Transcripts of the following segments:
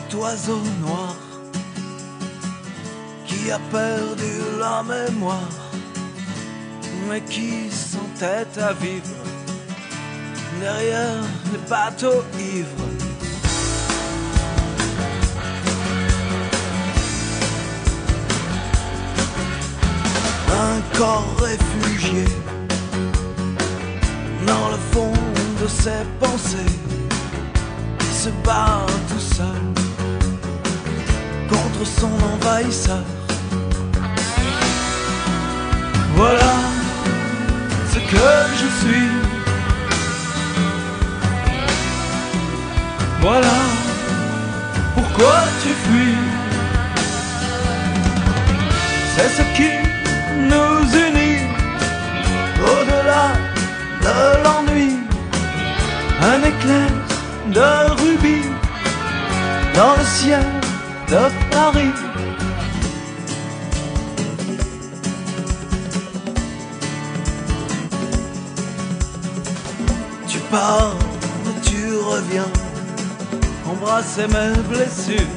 oiseau noir qui a perdu la mémoire, mais qui s'entête à vivre derrière les bateaux ivres. Un corps réfugié dans le fond de ses pensées, qui se bat tout seul contre son envahisseur. Voilà ce que je suis. Voilà pourquoi tu fuis. C'est ce qui nous unit au-delà de l'ennui. Un éclair de rubis dans le ciel de Paris. Tu pars, tu reviens, embrasser mes blessures.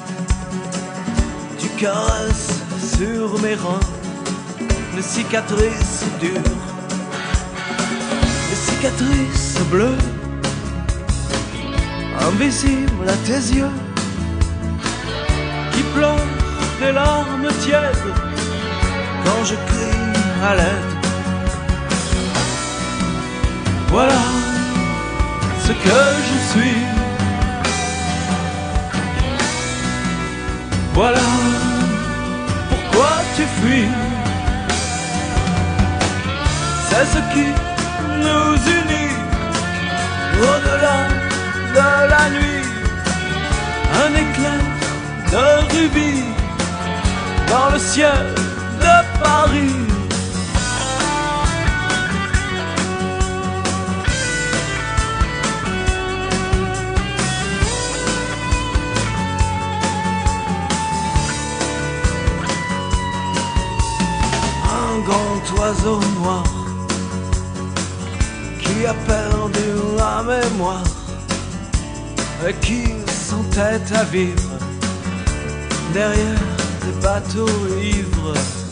Tu caresses sur mes reins les cicatrices dures, les cicatrices bleues, invisibles à tes yeux, qui pleurent des larmes tièdes quand je crie à l'aide. Voilà ce que je suis. Voilà pourquoi tu fuis. C'est ce qui nous unit au-delà de la nuit. Un éclair de rubis dans le ciel de Paris. Un grand oiseau noir qui a perdu la mémoire et qui s'entête à vivre derrière des bateaux ivres.